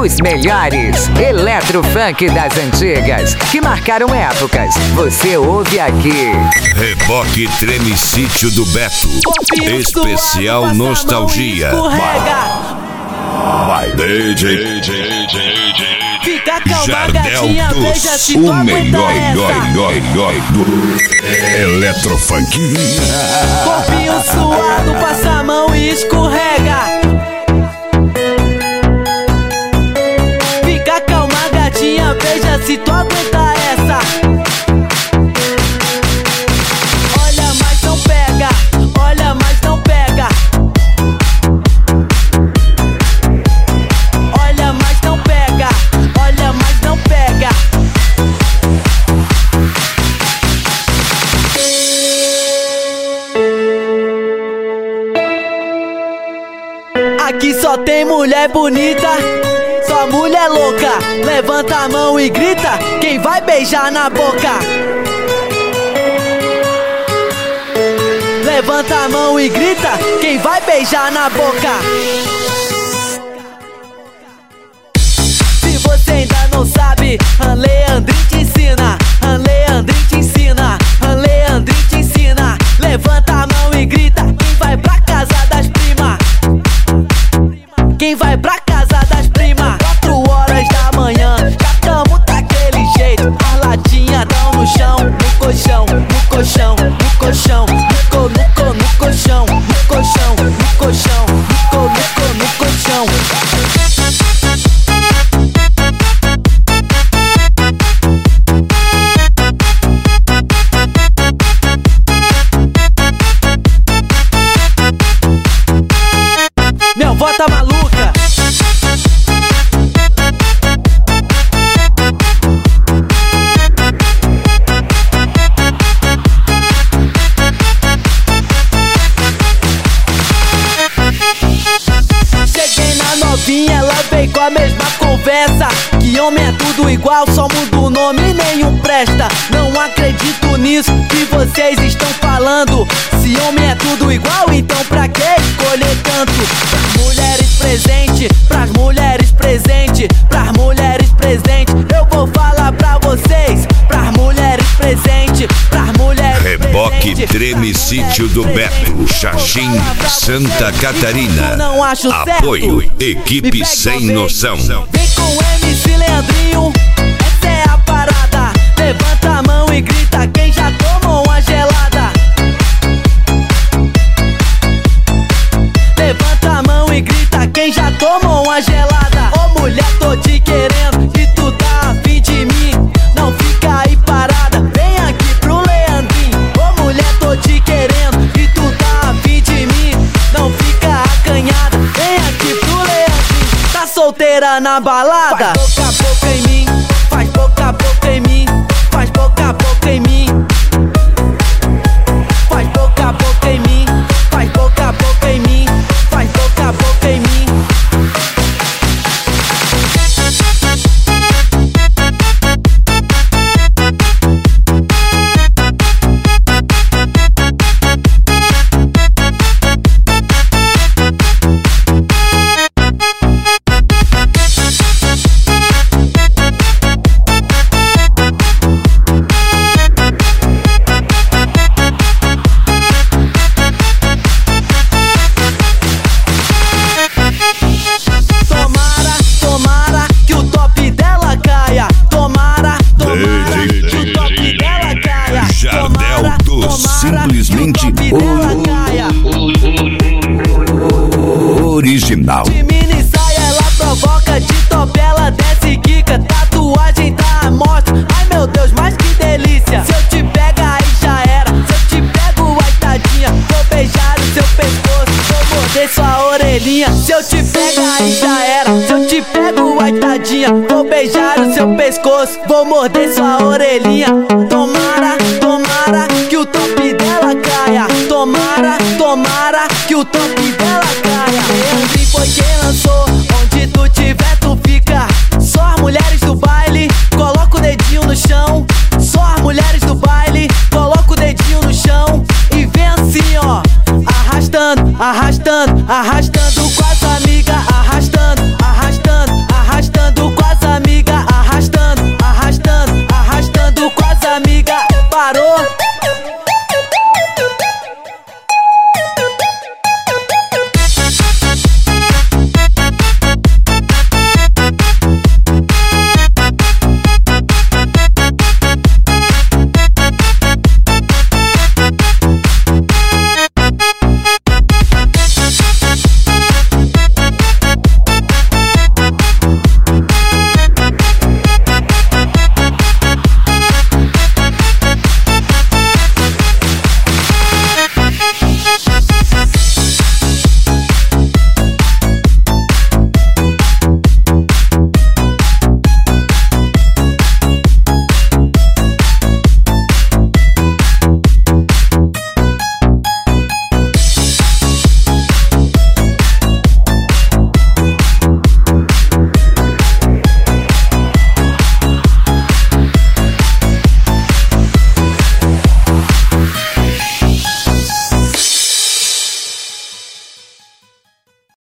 Os melhores eletrofunk das antigas, que marcaram épocas. Você ouve aqui. Reboque Treme Sítio do Beto. Especial Nostalgia. Vai, DJ. Fica calma, Jardel gatinha, dos, veja se o tu aguenta melhor essa. do Eletrofunk. Corpinho suado, passa a mão e escorrega. Fica calma, gatinha, veja se tu aguenta essa. Olha, mas não pega. Olha, mas não pega. Olha, mas não pega. Olha, mas não pega. Aqui só tem mulher bonita, só mulher louca. Levanta a mão e grita, quem vai beijar na boca? Levanta a mão e grita, quem vai beijar na boca? Se você ainda não sabe, Leandrinho te ensina. Leandrinho te ensina. Leandrinho te ensina. Levanta a mão e grita, quem vai pra casa das primas? Quem vai pra casa das primas? 4 horas da manhã, já tamo daquele jeito. As latinhas tão no chão, no colchão, no colchão, no colchão, no colchão, no colchão, no colchão, no colchão. Minha avó tá maluca. Cheguei na novinha, ela veio com a mesma conversa. Que homem é tudo igual, só muda o nome e nenhum presta. Não acredito nisso que vocês estão falando. Se homem é tudo igual, então pra que escolher tanto? Pras mulheres presentes, pras mulheres presentes, pras mulheres presentes. Eu vou falar pra vocês, pras mulheres presentes, pras mulheres Reboque presentes. Treme Sítio do Beto, Xaxim, Santa Catarina. Não acho certo. Apoio, equipe sem noção. Vem com o MC Leandrinho, essa é a parada. Levanta a mão e grita, quem já tomou uma gelada? Levanta a mão e grita, quem já tomou uma gelada? Ô mulher, tô te querendo e tu tá afim de mim. Não fica aí parada, vem aqui pro Leandrinho. Ô mulher, tô te querendo e tu tá afim de mim. Não fica acanhada, vem aqui pro Leandrinho. Tá solteira na balada? Faz boca a boca em mim, faz boca a boca em mim, faz boca a boca em mim. Faz boca a boca em mim, faz boca a boca em mim, faz boca a boca em mim. Tomara que o top dela caia. Tomara que o top dela caia. Jardel dos, simplesmente que o top dela caia. original. De mini saia ela provoca, de top ela desce e quica. Tatuagem tá à mostra, ai meu Deus, mas que delícia. Se eu te pegar aí já era, se eu te pego ai tadinha, vou beijar o seu pescoço, vou morder sua orelhinha. Se eu te pegar aí já era, se eu te pego ai tadinha, vou beijar o seu pescoço, vou morder sua orelhinha. Tomara que o top dela caia. Tomara que o top dela caia. Leandrinho foi quem lançou, onde tu tiver tu fica. Só as mulheres do baile, coloca o dedinho no chão. Só as mulheres do baile, coloca o dedinho no chão. E vem assim ó, arrastando, arrastando, arrastando.